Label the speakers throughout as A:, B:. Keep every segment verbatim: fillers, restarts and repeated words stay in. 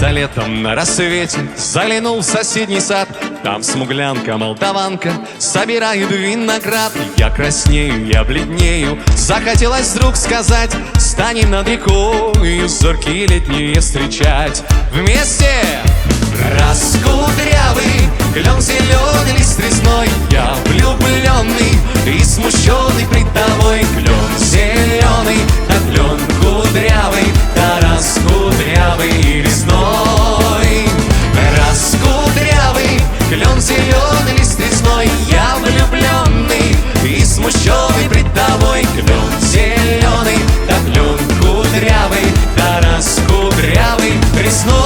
A: Как-то летом на рассвете заглянул в соседний сад. Там смуглянка-молдаванка собирает виноград. Я краснею, я бледнею, захотелось вдруг сказать: станем над рекой зоркие летние встречать вместе. Раскудрявый клен, зеленый лист резной, я влюбленный и смущенный пред тобой. Клен зеленый, да клен кудрявый, да раскудрявый и резной. Раскудрявый клен, зеленый лист резной, я влюбленный и смущенный пред тобой. Клен зеленый, да клен кудрявый, да раскудрявый резной.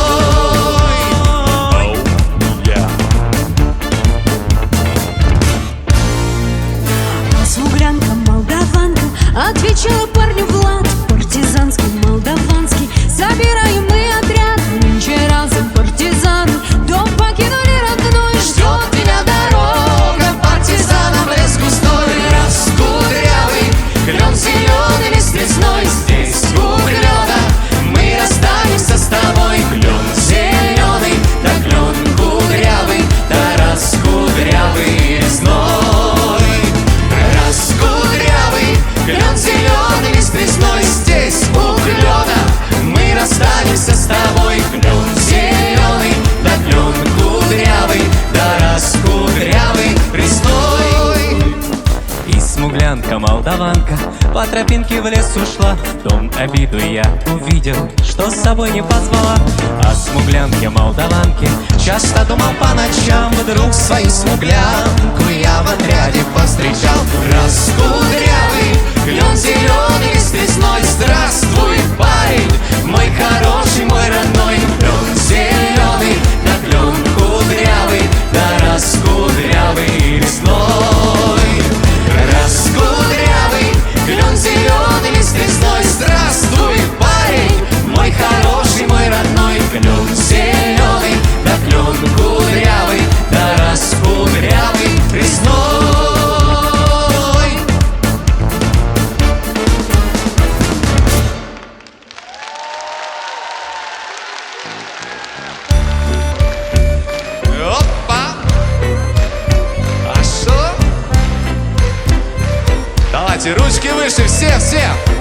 B: Смуглянка-молдаванка отвечала парню Влад: партизанский, молдаванский, собираем мы отряд. Нынче разом партизаны дом покинули родной. Ждет меня дорога, партизанам лес густой. Раскудрявый клен, зеленый лист резной, здесь у клена мы расстанемся с тобой. Клен зеленый, да клен кудрявый, да раскудрявый резной. Клен зеленый лист резной, здесь у клена мы расстанемся с тобой. Клен зеленый, да клен кудрявый, да раскудрявый резной.
C: И смуглянка-молдаванка по тропинке в лес ушла. В том обиду я увидел, что с собой не позвала. О смуглянке-молдаванке часто думал по ночам. Вдруг свою смуглянку я в отряде повстречал.
A: Раскудрявый клен, зеленый лист резной, здравствуй, парень, мой хороший, мой родной. Клен зеленый, да клен кудрявый, да раскудрявый резной. Раскудрявый клен, зеленый лист резной, здравствуй, парень, мой хороший, мой родной. Клен зеленый, да клен кудрявый, да раскудрявый резной. Опа! А что? Давайте ручки выше, все, все!